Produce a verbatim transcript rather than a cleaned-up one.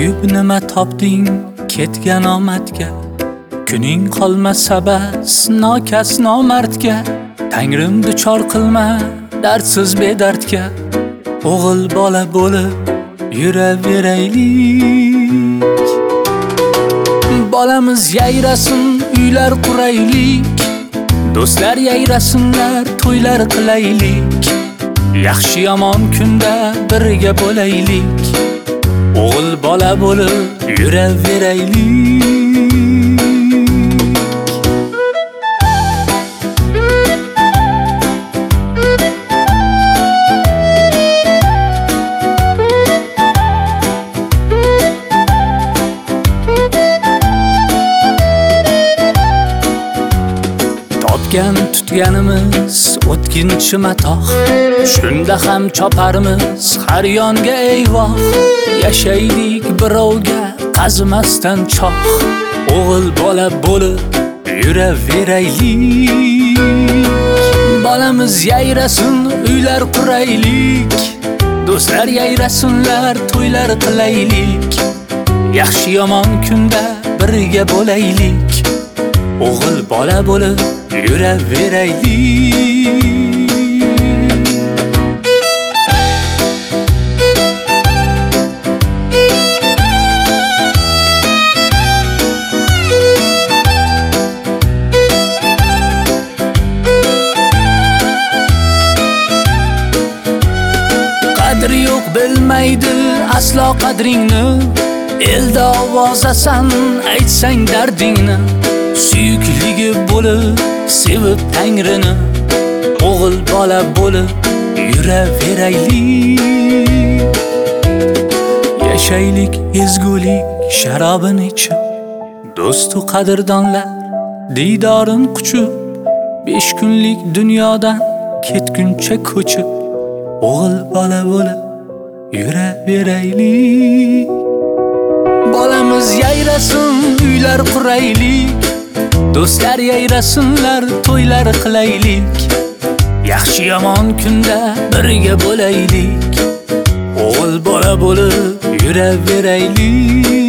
Kuyib nima topding ketgan omadga, kuning qolmasa bas nokas nomardga. Tangrim duchor qilma dardsiz bedardga, o'g'il bola bo'lib yuraveraylik. Bolamiz yayrasin, uylar quraylik, do'stlar yayrasinlar, to'ylar qilaylik. Yaxshi yomon kunda birga bo'laylik, o'g'il bola bo'lib yuraveraylik. Topgan tutganimiz o'tkinchi matoh, shunda ham choparmiz har yonga eyvoh. Yashaylik birovga qazimasdan choh, o'g'il bola bo'lib yuraveraylik. Bolamiz yayrasin, uylar quraylik, do'stlar yayrasinlar, to'ylar qilaylik. Yaxshi yomon kunda birga bo'laylik, o'g'il bola bo'lib yuraveraylik. Qadri yo'q bilmaydi aslo qadringni, elda ovozasan aytsang dardingni. Suyukligi bo'lib sevib tangrini, o'g'il bola bo'lib yuraveraylik. Yashaylik ezgulik sharobini ichib, do'stu qadrdonlar diydorin quchib. Besh kunlik dunyodan ketguncha ko'chib, o'g'il bola bo'lib yuraveraylik. Bolamiz yayrasin, uylar quraylik, do'stlar yayrasinlar, to'ylar qilaylik. Yaxshi yomon kunda birga bo'laylik, o'g'il bola bo'lib yuraveraylik.